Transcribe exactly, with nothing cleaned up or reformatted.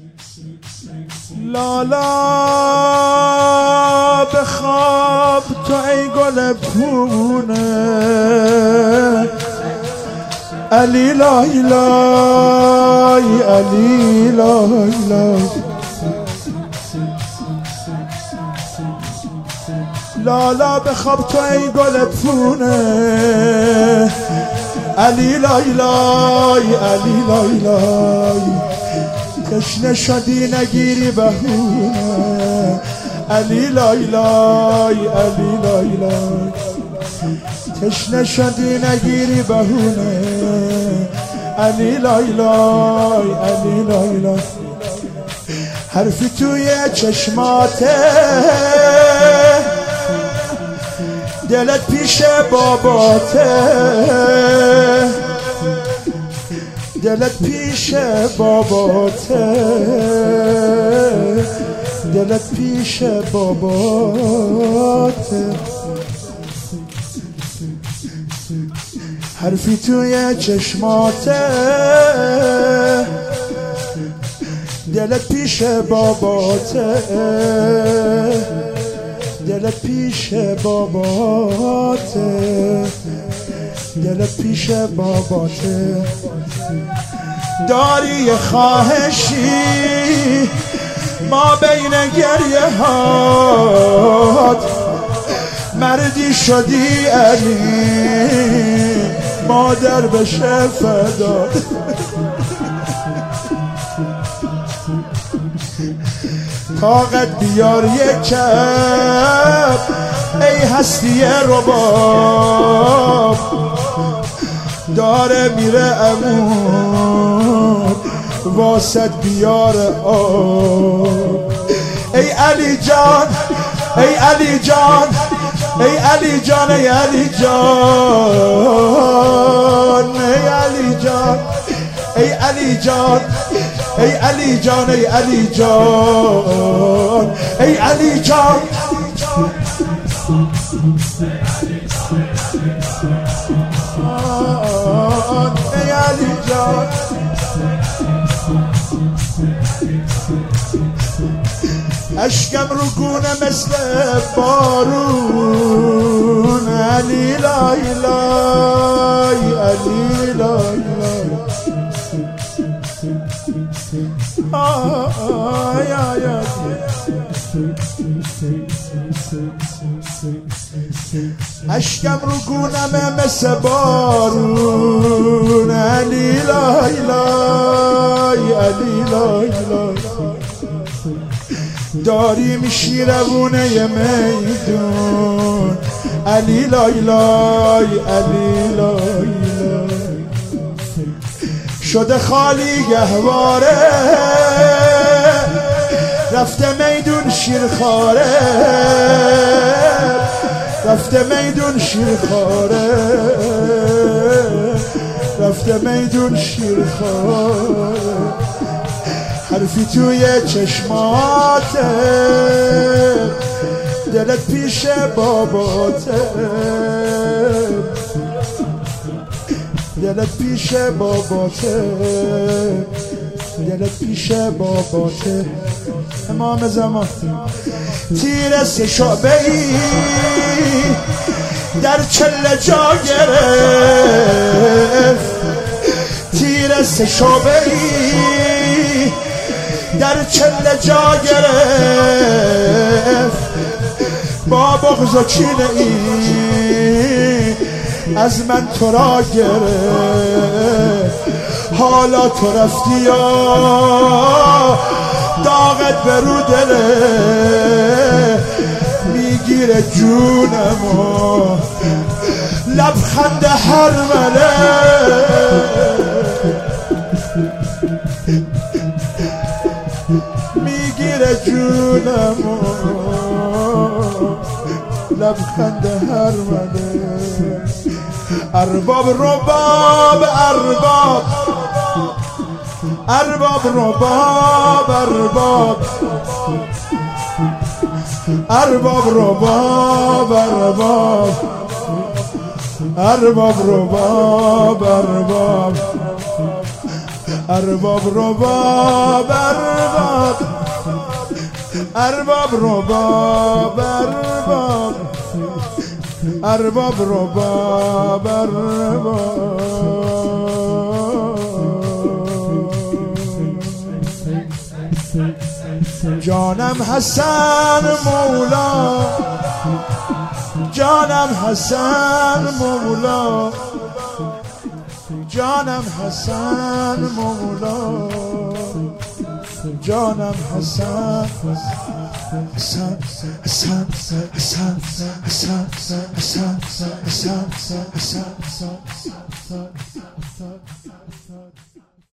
لالا بخواب تو ای گل پونه، علی لای لای علی لای لای. لالا بخواب تو ای گل پونه، علی لای لای علی لای لای. تشنه شدی نگیری بهونه، علی لای لای علی لای لای. تشنه شدی نگیری بهونه، علی لای لای علی لای لای. حرفی توی چشماته، دلت پیش باباته، دلت پیش باباته، دلت پیش باباته. حرفی توی چشماته، دلت پیش باباته، دلت پیش باباته، دلت پیش باباته. داری خواهشی ما بین گریه هات، مردی شدی علی مادر بشه فدات. طاقت بیار یک کف ای هستی رباب، داره میره امون واسد بیار آب. ای علی جان ای علی جان ای علی جان ای علی جان ای علی جان ای علی جان ای علی جان ای علی جان ای علی جان. ای علی جان اشکم رو گونه مثل بارون، علی لای لای علی لای لای. آی آی آی. اشکم رو گونم مثل بارون، علی لای لای علی لای لای. داری میشی روونه میدون، علی لای لای علی لای لای. شده خالی گهواره، رفته میدون شیرخواره، رفته میدون شیرخواره، رفته میدون شیرخواره. حرفی توی چشماته، دلت پیش باباته، دلت پیش باباته، دلت پیش باباته. امام زمان تیر سه شعبه ای در چله جا گرفت، تیر سه شعبه ای در چله جا گرفت. با بغض و کینه ای از من تو را گرفت. حالا تو رفتی یا داغت برو دله، میگیره جونمو لبخند هر مله. میگیره جونمو لبخند هر مله. ارباب رباب ارباب ارباب رباب ارباب ارباب رباب ارباب ارباب رباب ارباب ارباب رباب ارباب ارباب رباب ارباب ارباب رباب ارباب جانم حسن مولا جانم حسن مولا جانم حسن مولا جانم حسن حسن حسن حسن حسن حسن حسن حسن حسن